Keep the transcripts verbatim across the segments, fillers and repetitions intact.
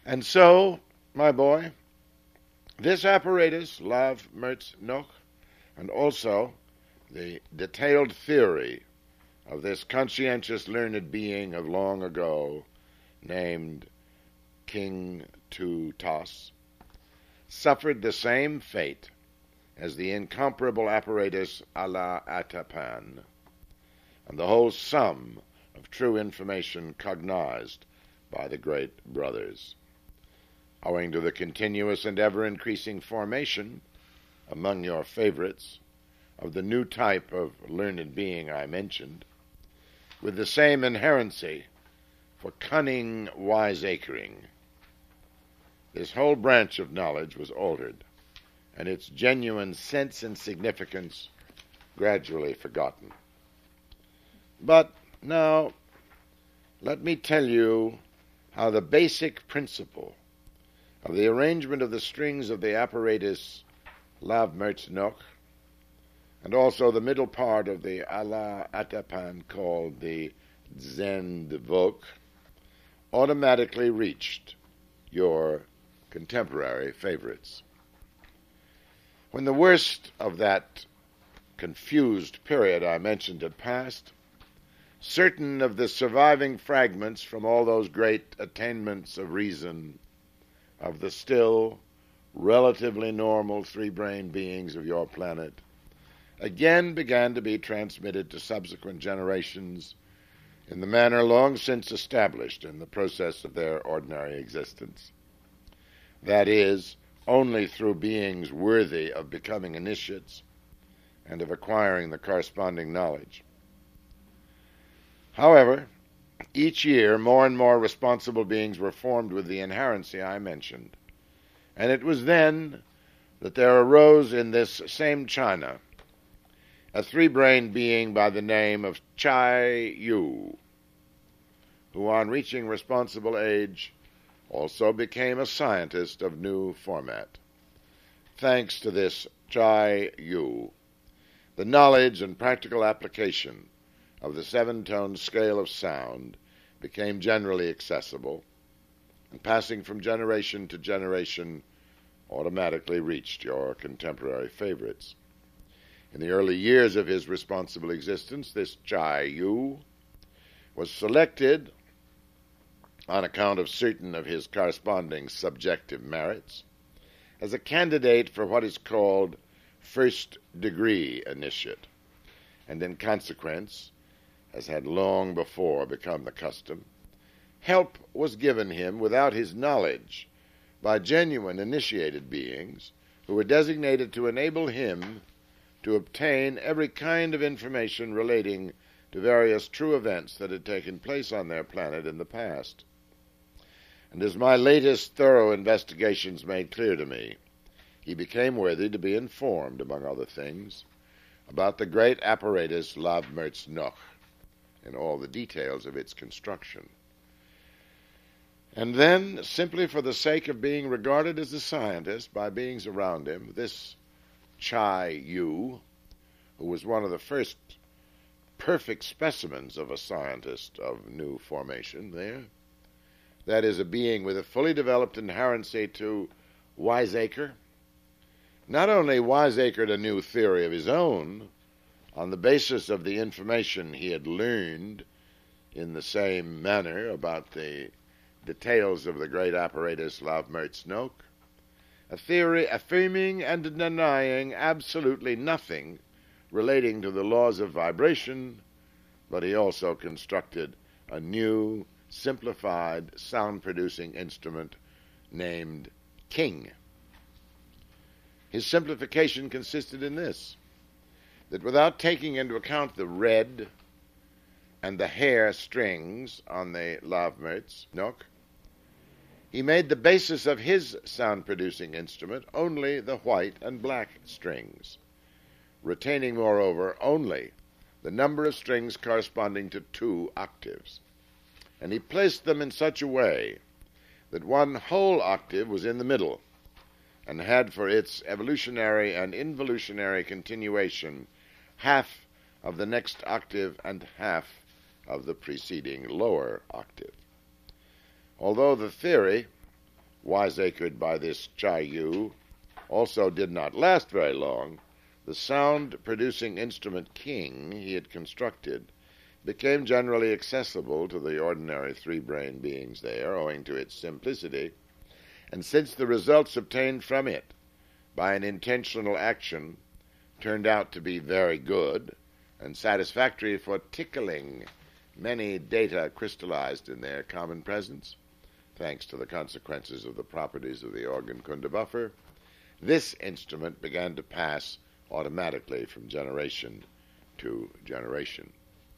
And so, my boy, this apparatus, Lav Mertz Noch, and also the detailed theory of this conscientious learned being of long ago named King Tutas, suffered the same fate as the incomparable apparatus Allah Atapan, and the whole sum of true information cognized by the great brothers. Owing to the continuous and ever-increasing formation among your favorites of the new type of learned being I mentioned, with the same inherency for cunning wiseacring, this whole branch of knowledge was altered, and its genuine sense and significance gradually forgotten. But now, let me tell you how the basic principle of the arrangement of the strings of the apparatus Lav Mertz Noch, and also the middle part of the Allah Atapan called the Zendvok, automatically reached your contemporary favorites. When the worst of that confused period I mentioned had passed, certain of the surviving fragments from all those great attainments of reason of the still relatively normal three-brained beings of your planet again began to be transmitted to subsequent generations in the manner long since established in the process of their ordinary existence. That is, only through beings worthy of becoming initiates and of acquiring the corresponding knowledge. However, each year more and more responsible beings were formed with the inherency I mentioned, and it was then that there arose in this same China a three-brained being by the name of Chai Yu, who on reaching responsible age also became a scientist of new format. Thanks to this Chai Yu, the knowledge and practical application of the seven-tone scale of sound became generally accessible, and passing from generation to generation automatically reached your contemporary favorites. In the early years of his responsible existence, this Chai Yu was selected on account of certain of his corresponding subjective merits as a candidate for what is called first-degree initiate, and in consequence, as had long before become the custom, help was given him without his knowledge by genuine initiated beings who were designated to enable him to obtain every kind of information relating to various true events that had taken place on their planet in the past. And as my latest thorough investigations made clear to me, he became worthy to be informed, among other things, about the great apparatus Lav Mertz Noch and all the details of its construction. And then, simply for the sake of being regarded as a scientist by beings around him, this Chai Yu, who was one of the first perfect specimens of a scientist of new formation there, that is, a being with a fully developed inherency to wiseacre, not only wiseacred a new theory of his own on the basis of the information he had learned in the same manner about the details of the great apparatus Lav Mertz Noch, a theory affirming and denying absolutely nothing relating to the laws of vibration, but he also constructed a new, simplified, sound-producing instrument named King. His simplification consisted in this, that without taking into account the red and the hair strings on the Lav Mertz Noch, he made the basis of his sound-producing instrument only the white and black strings, retaining, moreover, only the number of strings corresponding to two octaves. And he placed them in such a way that one whole octave was in the middle, and had for its evolutionary and involutionary continuation half of the next octave and half of the preceding lower octave. Although the theory wiseacred by this Chai Yu, also did not last very long, the sound-producing instrument king he had constructed became generally accessible to the ordinary three-brain beings there, owing to its simplicity, and since the results obtained from it by an intentional action turned out to be very good and satisfactory for tickling many data crystallized in their common presence, thanks to the consequences of the properties of the organ Kunda buffer, this instrument began to pass automatically from generation to generation.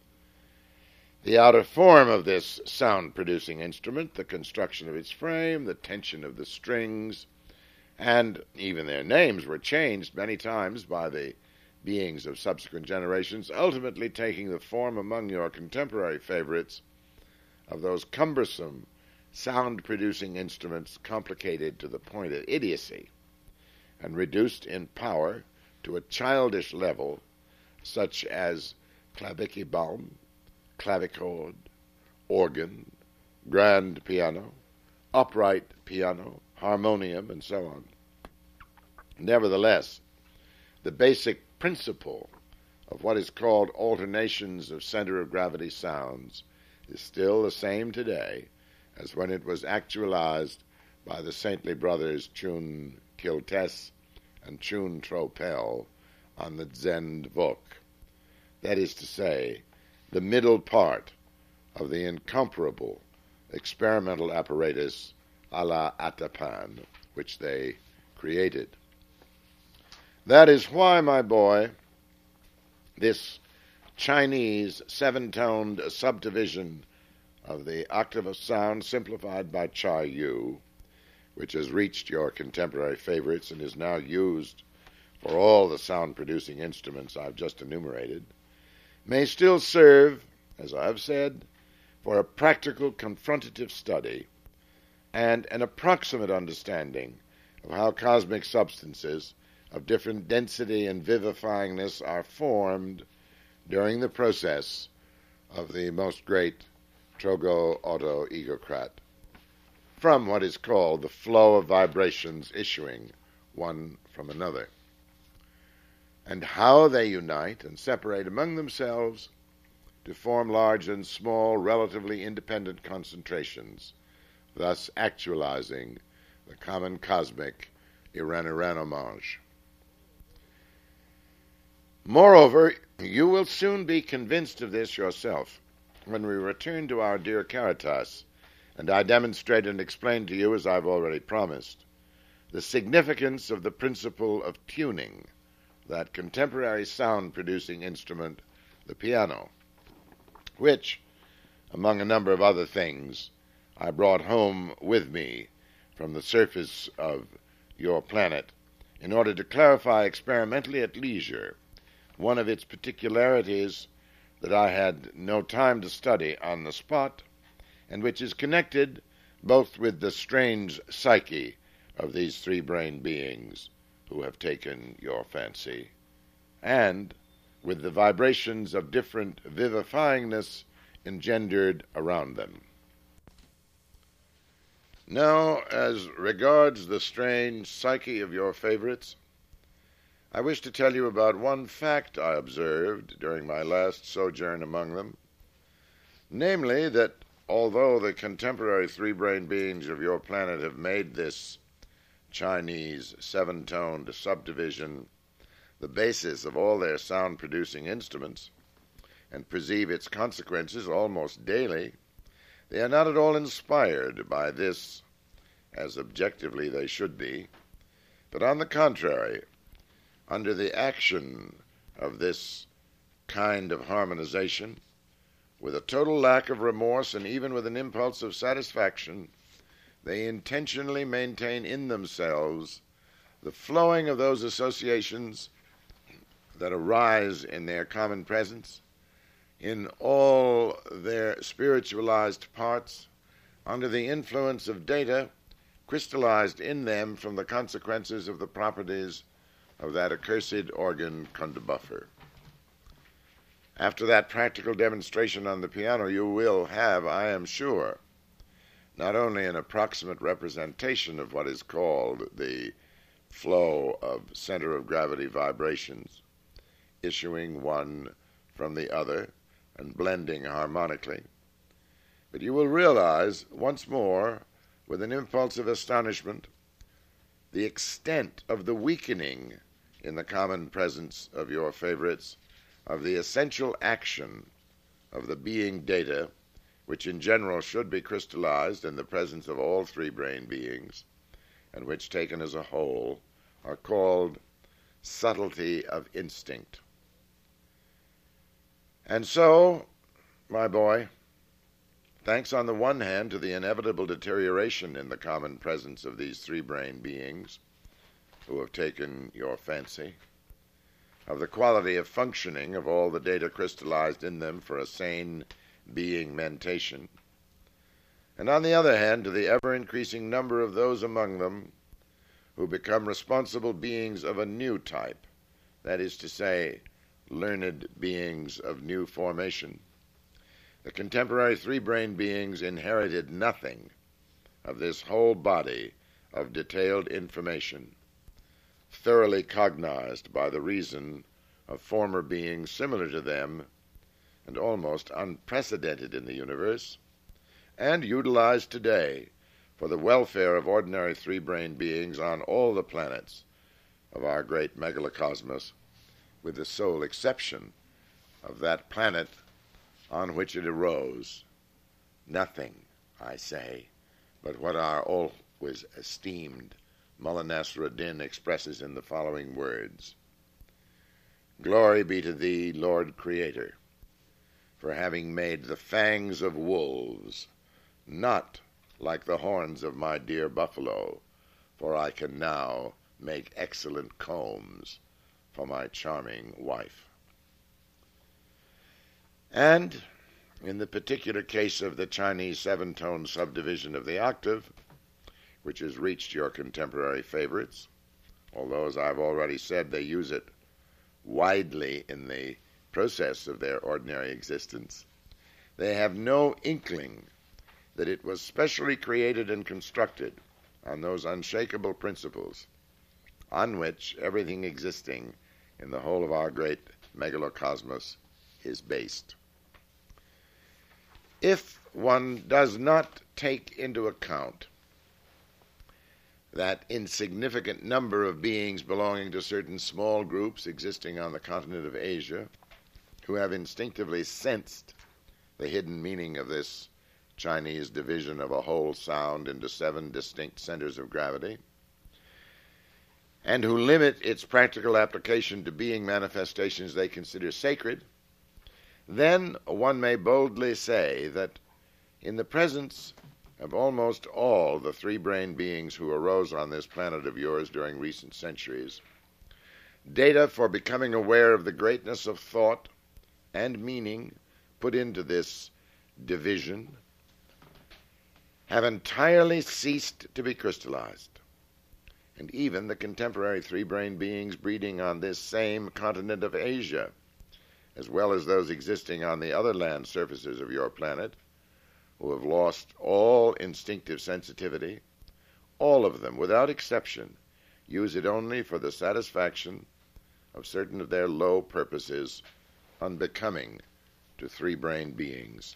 The outer form of this sound-producing instrument, the construction of its frame, the tension of the strings, and even their names were changed many times by the beings of subsequent generations, ultimately taking the form among your contemporary favorites of those cumbersome sound-producing instruments complicated to the point of idiocy and reduced in power to a childish level, such as clavichord, clavichord, organ, grand piano, upright piano, harmonium, and so on. Nevertheless, the basic principle of what is called alternations of center of gravity sounds is still the same today as when it was actualized by the saintly brothers Chun Kiltes and Chun Tropel on the Zend Vok. That is to say, the middle part of the incomparable experimental apparatus a la Atapan, which they created. That is why, my boy, this Chinese seven-toned subdivision of the octave of sound simplified by Chai Yu, which has reached your contemporary favorites and is now used for all the sound-producing instruments I've just enumerated, may still serve, as I've said, for a practical confrontative study and an approximate understanding of how cosmic substances of different density and vivifyingness are formed during the process of the most great Trogo Auto Egocrat, from what is called the flow of vibrations issuing one from another, and how they unite and separate among themselves to form large and small, relatively independent concentrations, thus actualizing the common cosmic Iraniranimage. Moreover, you will soon be convinced of this yourself when we return to our dear Caritas, and I demonstrate and explain to you, as I've already promised, the significance of the principle of tuning, that contemporary sound-producing instrument, the piano, which, among a number of other things, I brought home with me from the surface of your planet in order to clarify experimentally at leisure one of its particularities that I had no time to study on the spot, and which is connected both with the strange psyche of these three-brained beings who have taken your fancy, and with the vibrations of different vivifyingness engendered around them. Now, as regards the strange psyche of your favorites, I wish to tell you about one fact I observed during my last sojourn among them, namely that although the contemporary three-brained beings of your planet have made this Chinese seven-toned subdivision the basis of all their sound-producing instruments, and perceive its consequences almost daily, they are not at all inspired by this, as objectively they should be, but on the contrary, under the action of this kind of harmonization, with a total lack of remorse and even with an impulse of satisfaction, they intentionally maintain in themselves the flowing of those associations that arise in their common presence, in all their spiritualized parts, under the influence of data crystallized in them from the consequences of the properties of that accursed organ Kunda buffer. After that practical demonstration on the piano, you will have, I am sure, not only an approximate representation of what is called the flow of center of gravity vibrations, issuing one from the other and blending harmonically, but you will realize once more, with an impulse of astonishment, the extent of the weakening in the common presence of your favorites of the essential action of the being data, which in general should be crystallized in the presence of all three brain beings, and which taken as a whole are called subtlety of instinct. And so, my boy, thanks on the one hand to the inevitable deterioration in the common presence of these three brain beings who have taken your fancy, of the quality of functioning of all the data crystallized in them for a sane being mentation, and on the other hand to the ever-increasing number of those among them who become responsible beings of a new type, that is to say, learned beings of new formation. The contemporary three-brain beings inherited nothing of this whole body of detailed information, thoroughly cognized by the reason of former beings similar to them and almost unprecedented in the universe, and utilized today for the welfare of ordinary three-brain beings on all the planets of our great megalocosmos, with the sole exception of that planet on which it arose. Nothing, I say, but what our always esteemed Mullah Nasr ad-Din expresses in the following words: Glory be to thee, Lord Creator, for having made the fangs of wolves not like the horns of my dear buffalo, for I can now make excellent combs for my charming wife. And in the particular case of the Chinese seven-tone subdivision of the octave, which has reached your contemporary favorites, although, as I've already said, they use it widely in the process of their ordinary existence, they have no inkling that it was specially created and constructed on those unshakable principles on which everything existing in the whole of our great megalocosmos is based. If one does not take into account that insignificant number of beings belonging to certain small groups existing on the continent of Asia, who have instinctively sensed the hidden meaning of this Chinese division of a whole sound into seven distinct centers of gravity, and who limit its practical application to being manifestations they consider sacred, then one may boldly say that in the presence of almost all the three-brain beings who arose on this planet of yours during recent centuries, data for becoming aware of the greatness of thought and meaning put into this division have entirely ceased to be crystallized. And even the contemporary three-brain beings breeding on this same continent of Asia, as well as those existing on the other land surfaces of your planet, who have lost all instinctive sensitivity, all of them, without exception, use it only for the satisfaction of certain of their low purposes unbecoming to three-brain beings.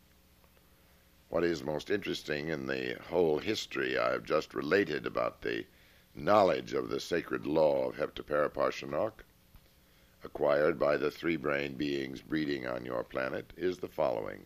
What is most interesting in the whole history I have just related about the knowledge of the sacred law of Heptaparaparshinok, acquired by the three-brain beings breeding on your planet, is the following.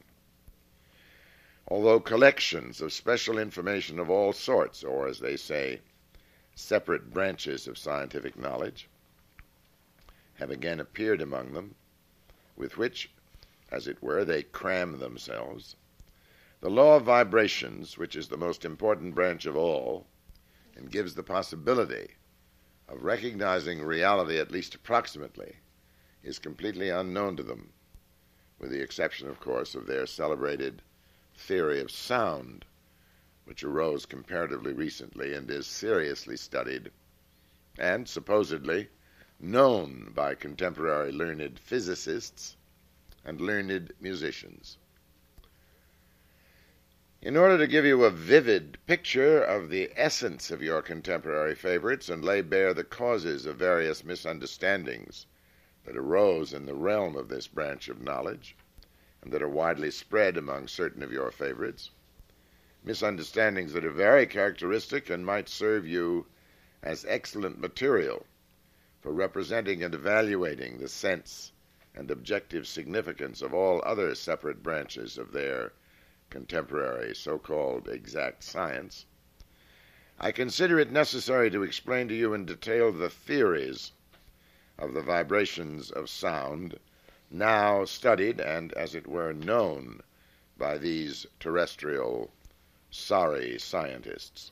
Although collections of special information of all sorts, or as they say, separate branches of scientific knowledge, have again appeared among them, with which, as it were, they cram themselves, the law of vibrations, which is the most important branch of all, and gives the possibility of recognizing reality at least approximately, is completely unknown to them, with the exception, of course, of their celebrated theory of sound, which arose comparatively recently and is seriously studied and supposedly known by contemporary learned physicists and learned musicians. In order to give you a vivid picture of the essence of your contemporary favorites and lay bare the causes of various misunderstandings that arose in the realm of this branch of knowledge, and that are widely spread among certain of your favorites, misunderstandings that are very characteristic and might serve you as excellent material for representing and evaluating the sense and objective significance of all other separate branches of their contemporary so-called exact science, I consider it necessary to explain to you in detail the theories of the vibrations of sound now studied and, as it were, known by these terrestrial sorry scientists.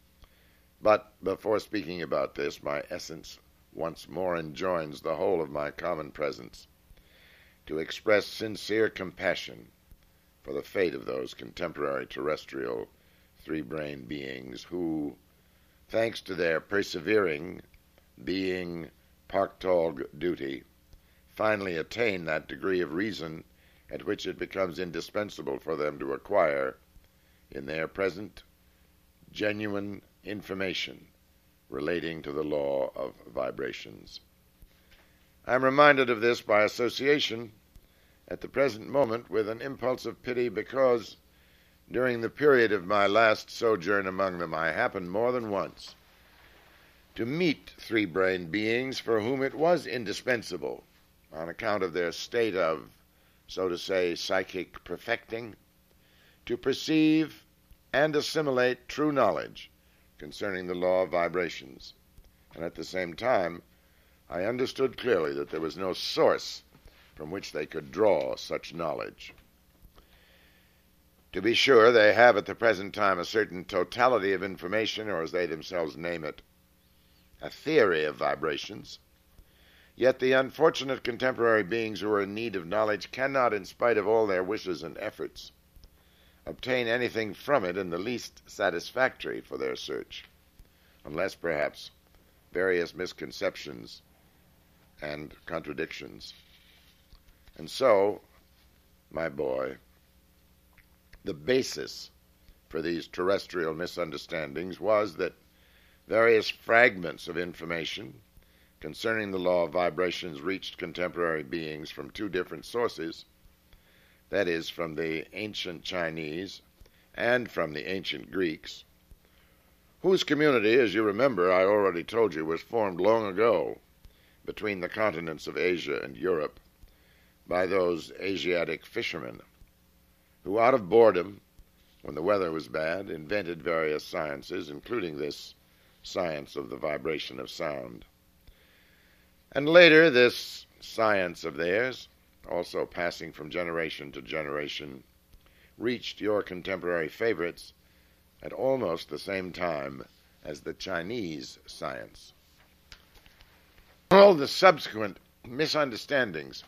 But before speaking about this, my essence once more enjoins the whole of my common presence to express sincere compassion for the fate of those contemporary terrestrial three-brained beings who, thanks to their persevering being Parktog duty, finally attain that degree of reason at which it becomes indispensable for them to acquire, in their present, genuine information relating to the law of vibrations. I am reminded of this by association at the present moment with an impulse of pity because, during the period of my last sojourn among them, I happened more than once to meet three-brained beings for whom it was indispensable, on account of their state of, so to say, psychic perfecting, to perceive and assimilate true knowledge concerning the law of vibrations. And at the same time, I understood clearly that there was no source from which they could draw such knowledge. To be sure, they have at the present time a certain totality of information, or as they themselves name it, a theory of vibrations. Yet the unfortunate contemporary beings who are in need of knowledge cannot, in spite of all their wishes and efforts, obtain anything from it in the least satisfactory for their search, unless perhaps various misconceptions and contradictions. And so, my boy, the basis for these terrestrial misunderstandings was that various fragments of information concerning the law of vibrations reached contemporary beings from two different sources, that is, from the ancient Chinese and from the ancient Greeks, whose community, as you remember, I already told you, was formed long ago between the continents of Asia and Europe by those Asiatic fishermen who, out of boredom, when the weather was bad, invented various sciences, including this science of the vibration of sound. And later, this science of theirs, also passing from generation to generation, reached your contemporary favorites at almost the same time as the Chinese science. All the subsequent misunderstandings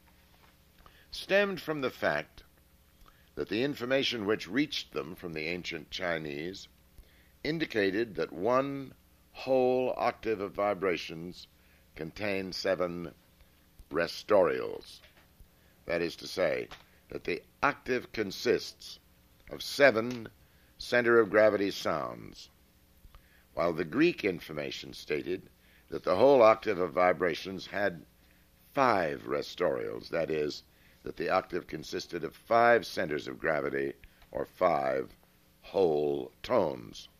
stemmed from the fact that the information which reached them from the ancient Chinese indicated that one whole octave of vibrations contained seven restorials. That is to say, that the octave consists of seven center of gravity sounds, while the Greek information stated that the whole octave of vibrations had five restorials, that is, that the octave consisted of five centers of gravity, or five whole tones.